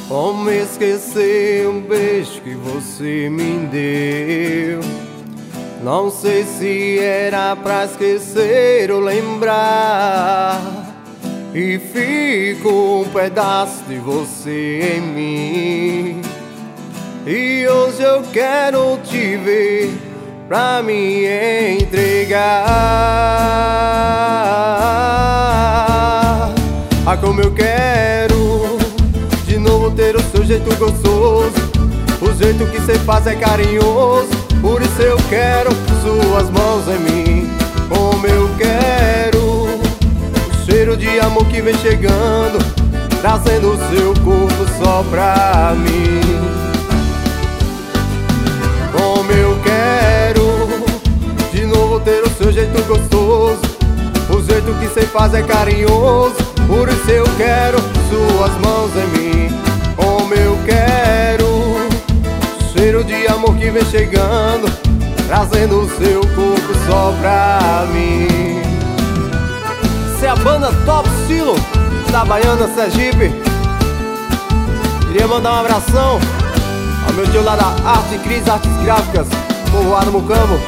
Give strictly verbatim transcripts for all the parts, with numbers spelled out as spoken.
Como esquecer um beijo que você me deu? Não sei se era pra esquecer ou lembrar. E fica um pedaço de você em mim. E hoje eu quero te ver pra me entregar. Ah, como eu quero de novo ter o seu jeito gostoso. O jeito que cê faz é carinhoso. Por isso eu quero suas mãos em mim. Como eu quero o cheiro de amor que vem chegando, trazendo o seu corpo só pra mim. Como eu quero de novo ter o seu jeito gostoso. O jeito que cê faz é carinhoso. Por isso eu quero suas mãos em mim. Como eu quero o cheiro de amor que vem chegando, trazendo o seu corpo só pra mim. Essa é a banda Top Estilo da Baiana Sergipe. Queria mandar um abração ao meu tio lá da Arte Cris Artes Gráficas, povoado Mucambo.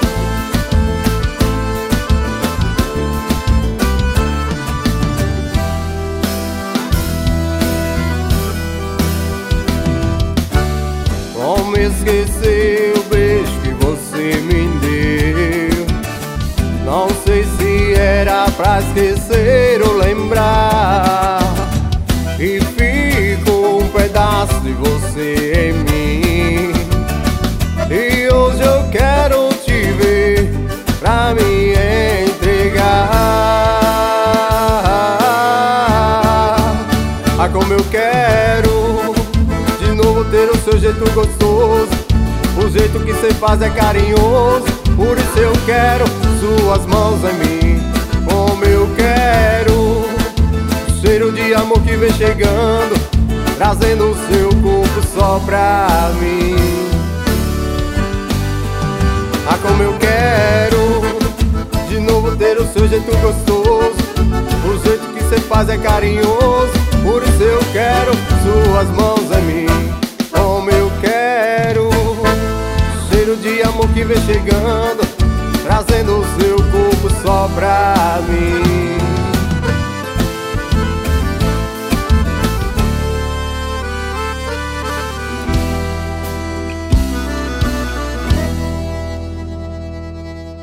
Como esquecer o beijo que você me deu? Não sei se era pra esquecer ou lembrar. E ficou um pedaço de você em mim. E hoje eu quero te ver pra me entregar. Ah, como eu quero de novo ter o seu jeito gostoso. O jeito que cê faz é carinhoso. Por isso eu quero suas mãos em mim. Como eu quero o cheiro de amor que vem chegando, trazendo o seu corpo só pra mim. Ah, como eu quero de novo ter o seu jeito gostoso. O jeito que cê faz é carinhoso. Por isso eu quero suas mãos em mim. Como eu quero cheiro de amor que vem chegando, trazendo o seu corpo só pra mim.